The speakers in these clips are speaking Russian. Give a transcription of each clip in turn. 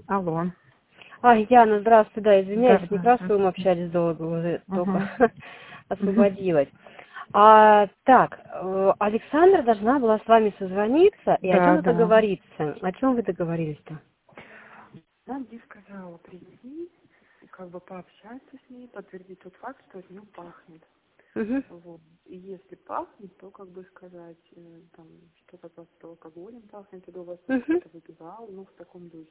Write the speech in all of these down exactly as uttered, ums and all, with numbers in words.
Алло. А, Яна, здравствуй, да, извиняюсь, Да, не да, раз мы здравствуйте. общались долго, уже Угу. только освободилась. А, так, э, Александра должна была с вами созвониться и о Да, чем-то да. договориться. О чем вы договорились-то? Она мне сказала прийти, как бы пообщаться с ней, подтвердить тот факт, что от нее пахнет. Угу. Вот. И если пахнет, то как бы сказать, э, там, что-то просто алкоголем пахнет, или у вас там Угу. кто-то выпивал, ну, в таком духе.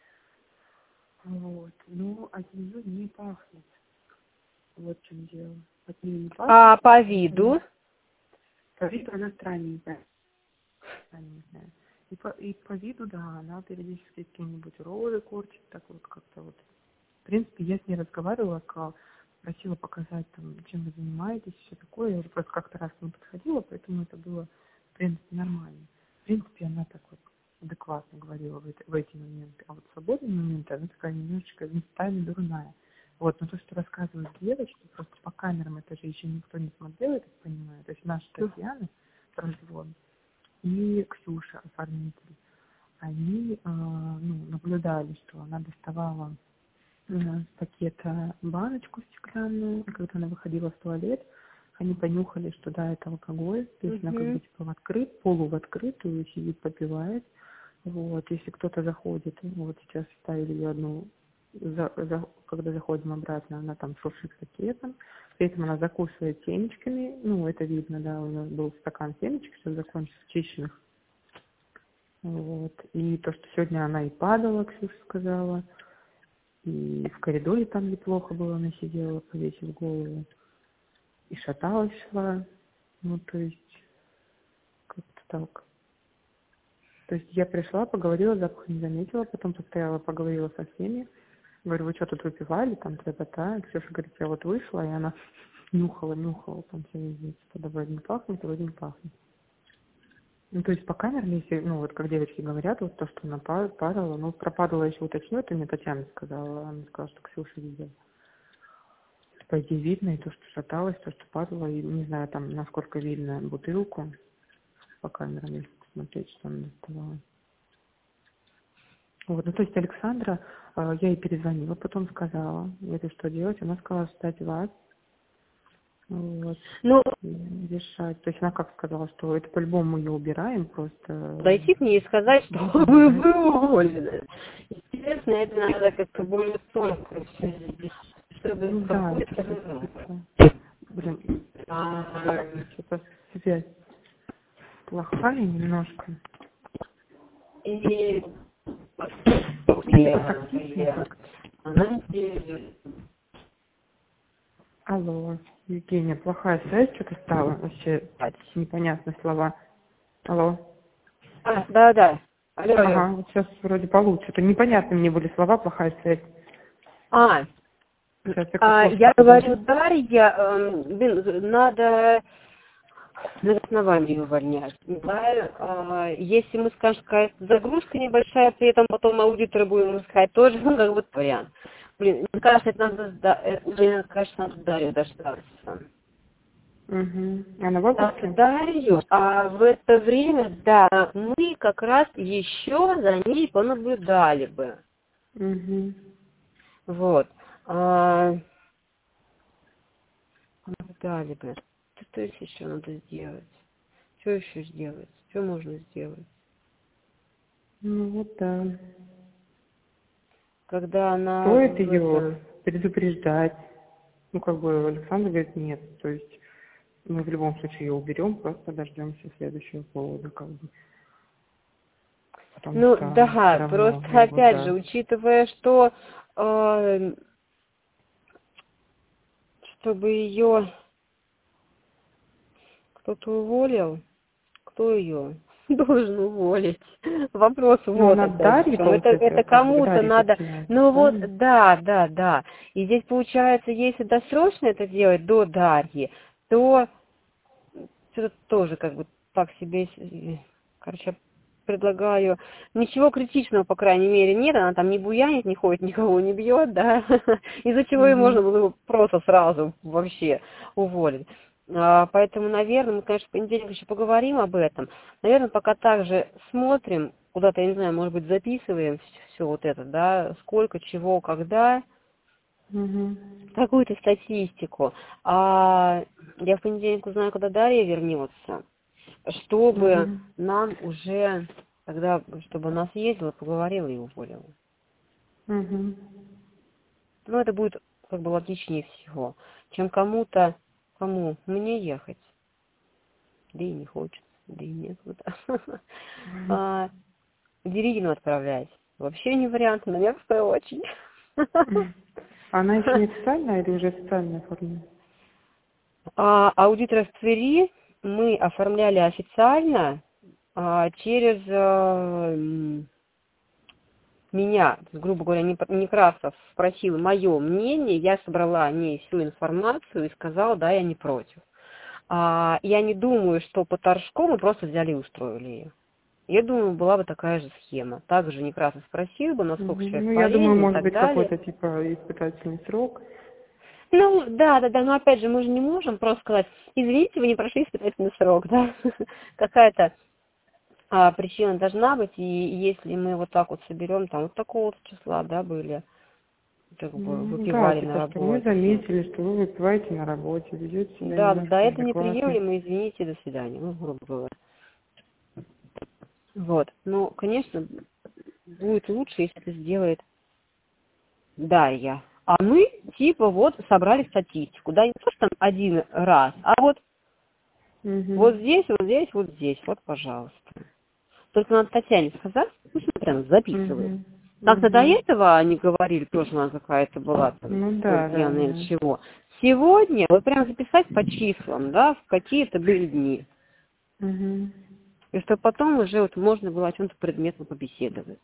Вот. Но от нее не пахнет. Вот в чем дело. От нее не пахнет, А по поэтому виду? по виду она странненькая. странненькая. И по, и по виду, да, она периодически какие-нибудь рожи корчит, так вот как-то вот. В принципе, я с ней разговаривала, сказала, просила показать, там, чем вы занимаетесь, все такое. Я уже просто как-то раз не подходила, поэтому это было, в принципе, нормально. В принципе, она так вот адекватно говорила в, это, в эти моменты. А вот в свободные моменты она такая немножечко местами дурная. Вот, но то, что рассказывают девочки, просто по камерам это же еще никто не смотрел, я так понимаю. То есть наша Татьяна, развод, и Ксюша, оформитель, они э, ну, наблюдали, что она доставала э, с пакета баночку стеклянную, и когда она выходила в туалет, они понюхали, что да, это алкоголь, то есть она как Угу. бы типа в открыт, полу в открытую сидит, попивает. Вот, если кто-то заходит, ну, вот сейчас ставили ее одну, за, за- когда заходим обратно, она там шуршит пакетом, при этом она закусывает семечками, ну, это видно, да, у нее был стакан семечек, все закончилось, чищенных. Вот. И то, что сегодня она и падала, Ксюша сказала, и в коридоре там неплохо было, она сидела, повесив голову, и шаталась шла, ну, то есть, как-то так. То есть я пришла, поговорила, запах не заметила, потом постояла, поговорила со всеми. Говорю, вы что тут выпивали, там, та-та-та. Ксюша говорит, я вот вышла, и она нюхала, нюхала, там все везде, что-то вроде не пахнет, вроде не пахнет. Ну, то есть по камерам, если, ну, вот как девочки говорят, вот то, что она па- падала, ну, про падала еще уточню, это мне Татьяна сказала, она сказала, что Ксюша видела. По идее видно, и то, что шаталась, то, что падала, и не знаю, там, насколько видно бутылку по камерам, если посмотреть, что она доставала. Вот, ну, то есть Александра, э, я ей перезвонила, потом сказала, говорю, что делать, она сказала ждать вас, вот, Ну, и решать. То есть она как сказала, что это по-любому мы ее убираем, просто подойти к ней и сказать, что будем вы, ждать. вы уволены. Интересно, это надо как-то более тонко, чтобы Ну да, что-то спокойно. типа, блин, что-то связь плохая немножко. И Что-то тактично как. она Алло, Евгения, плохая связь что-то стала, вообще непонятные слова. Алло. А, да, да. Алло, алло. Ага, вот сейчас вроде получше. Это непонятные мне были слова, плохая связь. А, Сейчас я к а, окошку я говорю, подойду. Дарья, эм, блин, надо на основании увольнять. Да, а, если мы скажем, какая-то загрузка небольшая, при этом потом аудиторы будем искать, тоже, ну, как бы вариант. Блин, мне кажется, это надо, сда- это, блин, кажется, надо Дарью дождаться. Угу. Она в Так, отпуске? Дарью, а в это время, да, мы как раз еще за ней понаблюдали бы. Угу. Вот. А, наблюдали бы. Что еще надо сделать? Что еще сделать? Что можно сделать? Ну вот да. Когда она Стоит в ее это... предупреждать. Ну, как бы Александр говорит, нет. То есть мы в любом случае ее уберем, просто дождемся следующего повода, как бы. Потому Ну, что все да, равно просто его, опять же, да. учитывая, что э, чтобы ее кто-то уволил, кто ее должен уволить? Вопрос Ну, вот она от опять же, в Дарьи, чем. Это, получается, это как бы к кому-то Дарье надо, подчиняется, ну вот, правильно? да, да, да. И здесь получается, если досрочно это делать до Дарьи, то что-то тоже как бы так себе, э, короче, предлагаю. Ничего критичного, по крайней мере, нет, она там не буянит, не ходит, никого не бьет, да, из-за чего и можно Угу. было бы просто сразу вообще уволить. А, Поэтому, наверное, мы, конечно, в понедельник еще поговорим об этом. Наверное, пока также смотрим, куда-то, я не знаю, может быть, записываем все вот это, да, сколько, чего, когда, Угу. какую-то статистику. А я в понедельник узнаю, когда Дарья вернется, чтобы Угу. нам уже, тогда, чтобы она съездила, поговорила и уволила. Угу. Ну, это будет как бы логичнее всего, чем кому-то, кому мне ехать, да и не хочется, да и нет. А, Деригину отправлять. Вообще не вариант, но мерзкая очень. Она еще не официальная или уже официально оформлена? А, аудитора в Твери мы оформляли официально а, через а, м, меня, то есть, грубо говоря, Неп- Некрасов спросил мое мнение, я собрала о ней всю информацию и сказала, да, я не против. А, я не думаю, что по торжку мы просто взяли и устроили ее. Я думаю, была бы такая же схема. Также Некрасов спросил бы, насколько Мгм. человек Ну, я думаю, полезен и может так быть, далее. какой-то типа испытательный срок. Ну, да, да, да, но опять же, мы же не можем просто сказать, извините, вы не прошли испытательный срок, да, какая-то а, причина должна быть, и если мы вот так вот соберем, там вот такого вот числа, да, были, как бы Ну, да, выпивали на типа, что мы работе. заметили, что вы выпиваете на работе, ведете себя Да, да, немножко это неадекватно. неприемлемо, извините, до свидания, ну, грубо говоря. Вот, ну, конечно, будет лучше, если это сделает Дарья. А мы, типа, вот, собрали статистику, да, не то, что там один раз, а вот, вот Угу. здесь, вот здесь, вот здесь, вот, пожалуйста. Только надо Татьяне сказать, пусть она прям записывает. Угу. Как-то до Угу. этого они говорили, тоже она какая-то была, там, Ну, то ли да, да, пьяная или да. чего. Сегодня вот прям записать по числам, да, в какие-то были дни. Угу. И чтобы потом уже вот можно было о чем-то предметно побеседовать.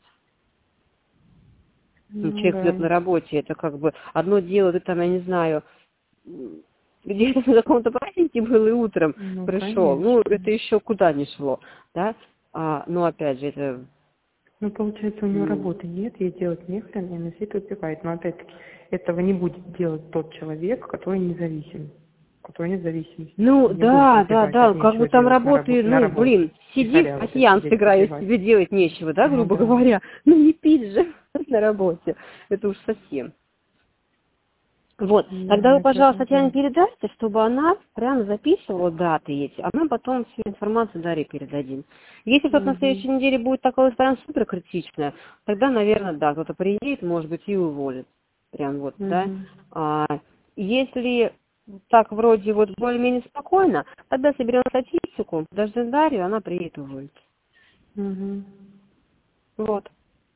Ну, Ну, человек идет да. на работе, это как бы одно дело, ты там, я не знаю, м, где-то на каком-то празднике был и утром Ну, пришел. Ну, конечно. это еще куда не шло, да. А, но опять же, это... Ну, получается, у нее м, работы нет, ей делать нехрен, и она сидит и выпивает. Но, опять-таки, этого не будет делать тот человек, который независим. У которого нет зависимости. Ну, Он не будет да, да, выпивать от да, как бы нечего там делать на, рабо- работает, на ну, работе. блин, И сиди в соляру пасьянс сидеть играешь, попивать. тебе делать нечего, да, Ну, грубо да. говоря. Ну, не пить же на работе. Это уж совсем. Вот, тогда Да, вы, это пожалуйста, Татьяне да. передайте, чтобы она прямо записывала даты эти, а мы потом всю информацию Дарье передадим. Если кто-то на Угу. следующей неделе будет такое прям супер критичное, тогда, наверное, да, кто-то приедет, может быть, и уволит. Прям вот, да. Угу. А, если так вроде вот более-менее спокойно, тогда соберем статистику, даже Дарью, она приедет и уволит. Угу. Вот.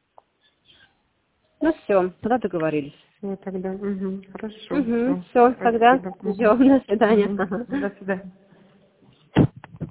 Ну все, тогда договорились. Все тогда. Угу. Хорошо. Угу, Все. все, тогда Спасибо. Угу. ждем, до свидания. Угу. Ага. До свидания.